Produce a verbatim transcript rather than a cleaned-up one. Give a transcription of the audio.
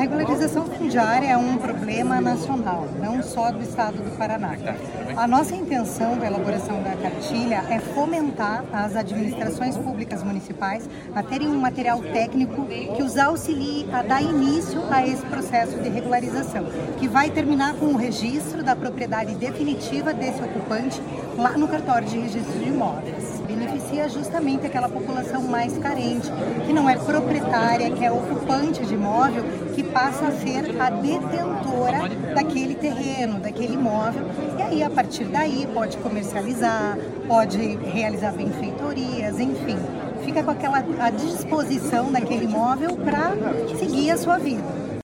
regularização fundiária é um problema nacional, não só do estado do Paraná. A nossa intenção da elaboração da cartilha é fomentar as administrações públicas municipais a terem um material técnico que os auxilie a dar início a esse processo de regularização, que vai terminar com o registro da propriedade definitiva desse ocupante lá no cartório de registro de imóveis. Beneficia justamente aquela população mais carente, que não é proprietária, que é ocupante de imóvel, que passa a ser a detentora daquele terreno, daquele imóvel, e aí a partir daí pode comercializar, pode realizar benfeitorias, enfim, fica com aquela a disposição daquele imóvel para seguir a sua vida.